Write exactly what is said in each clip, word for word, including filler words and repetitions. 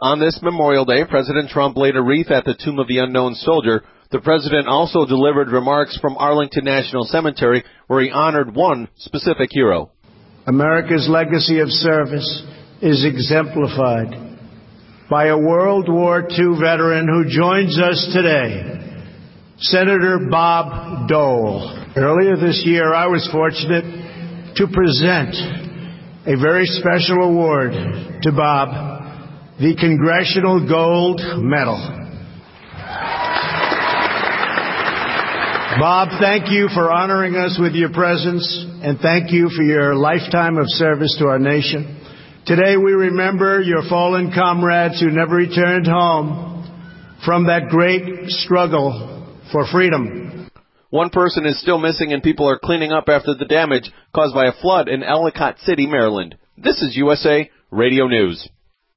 On this Memorial Day, President Trump laid a wreath at the Tomb of the Unknown Soldier. The president also delivered remarks from Arlington National Cemetery, where he honored one specific hero. America's legacy of service is exemplified by a World War Two veteran who joins us today, Senator Bob Dole. Earlier this year, I was fortunate to present a very special award to Bob, the Congressional Gold Medal. Bob, thank you for honoring us with your presence, and thank you for your lifetime of service to our nation. Today we remember your fallen comrades who never returned home from that great struggle for freedom. One person is still missing, and people are cleaning up after the damage caused by a flood in Ellicott City, Maryland. This is U S A Radio News.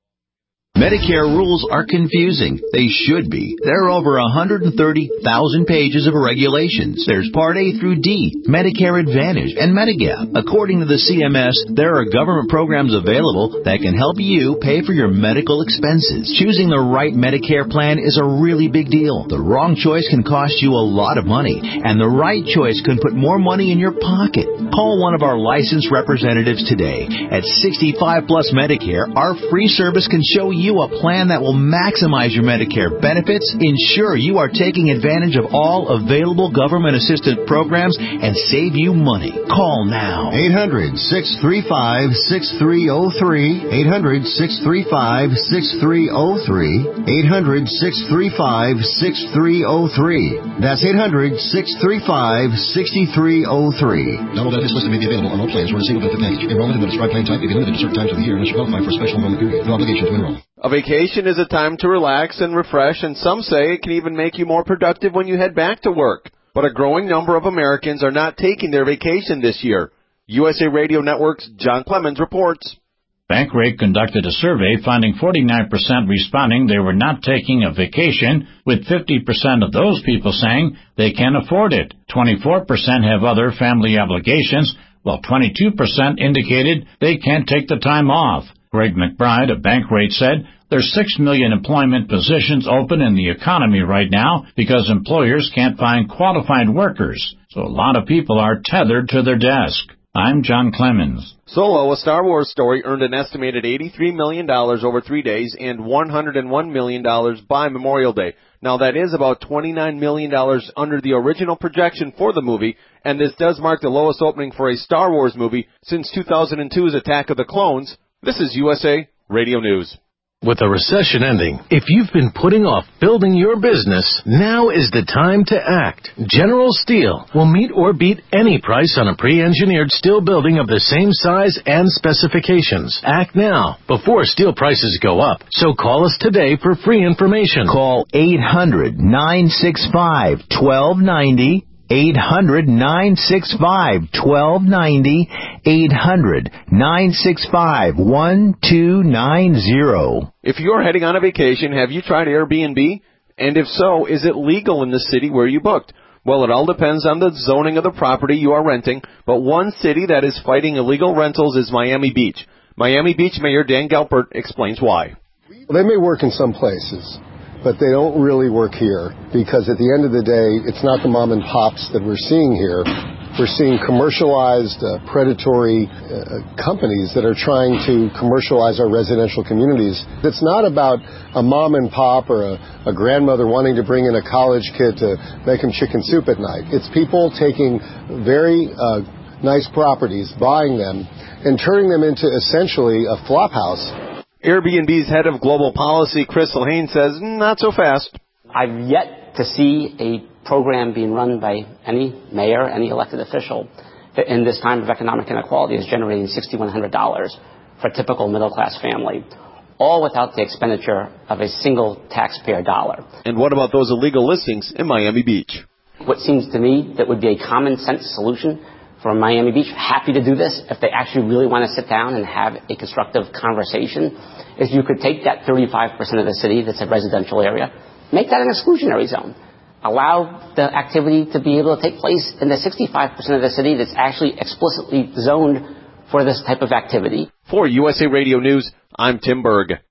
Medicare rules are confusing. They should be. There are over one hundred thirty thousand pages of regulations. There's Part A through D, Medicare Advantage, and Medigap. According to the C M S, there are government programs available that can help you pay for your medical expenses. Choosing the right Medicare plan is a really big deal. The wrong choice can cost you a lot of money, and the right choice can put more money in your pocket. Call one of our licensed representatives today. At sixty-five plus Medicare, our free service can show you a plan that will maximize your Medicare benefits, ensure you are taking advantage of all available government-assisted programs, and save you money. Call now. eight hundred, six three five, six three zero three. eight hundred, six three five, six three zero three. eight hundred, six three five, six three zero three. That's eight hundred, six three five, six three zero three. Double benefits listed may be available on all plans or in a single benefit package. Enrollment in the prescribed plan type may be limited to certain times of the year unless you qualify for a special enrollment period. No obligation to enroll. A vacation is a time to relax and refresh, and some say it can even make you more productive when you head back to work. But a growing number of Americans are not taking their vacation this year. U S A Radio Network's John Clemens reports. Bankrate conducted a survey finding forty-nine percent responding they were not taking a vacation, with fifty percent of those people saying they can afford it. twenty-four percent have other family obligations, while twenty-two percent indicated they can't take the time off. Greg McBride of Bankrate said there's six million employment positions open in the economy right now because employers can't find qualified workers, so a lot of people are tethered to their desk. I'm John Clemens. Solo, a Star Wars story, earned an estimated eighty-three million dollars over three days and one hundred one million dollars by Memorial Day. Now, that is about twenty-nine million dollars under the original projection for the movie, and this does mark the lowest opening for a Star Wars movie since two thousand two's Attack of the Clones. This is U S A Radio News. With the recession ending, if you've been putting off building your business, now is the time to act. General Steel will meet or beat any price on a pre-engineered steel building of the same size and specifications. Act now, before steel prices go up. So call us today for free information. Call eight hundred, nine six five, one two nine zero. eight hundred, nine six five, one two nine zero. eight hundred, nine six five, one two nine zero. If you're heading on a vacation, have you tried Airbnb? And if so, is it legal in the city where you booked? Well, it all depends on the zoning of the property you are renting, but one city that is fighting illegal rentals is Miami Beach. Miami Beach Mayor Dan Gelpert explains why. Well, they may work in some places, but they don't really work here, because at the end of the day, it's not the mom and pops that we're seeing here. We're seeing commercialized, uh, predatory uh, companies that are trying to commercialize our residential communities. It's not about a mom and pop or a, a grandmother wanting to bring in a college kid to make them chicken soup at night. It's people taking very uh, nice properties, buying them, and turning them into essentially a flop house. Airbnb's head of global policy, Crystal Haynes, says, not so fast. I've yet to see a program being run by any mayor, any elected official, that in this time of economic inequality is generating six thousand one hundred dollars for a typical middle-class family, all without the expenditure of a single taxpayer dollar. And what about those illegal listings in Miami Beach? What seems to me that would be a common-sense solution for Miami Beach, happy to do this if they actually really want to sit down and have a constructive conversation, is you could take that thirty-five percent of the city that's a residential area, make that an exclusionary zone. Allow the activity to be able to take place in the sixty-five percent of the city that's actually explicitly zoned for this type of activity. For U S A Radio News, I'm Tim Berg.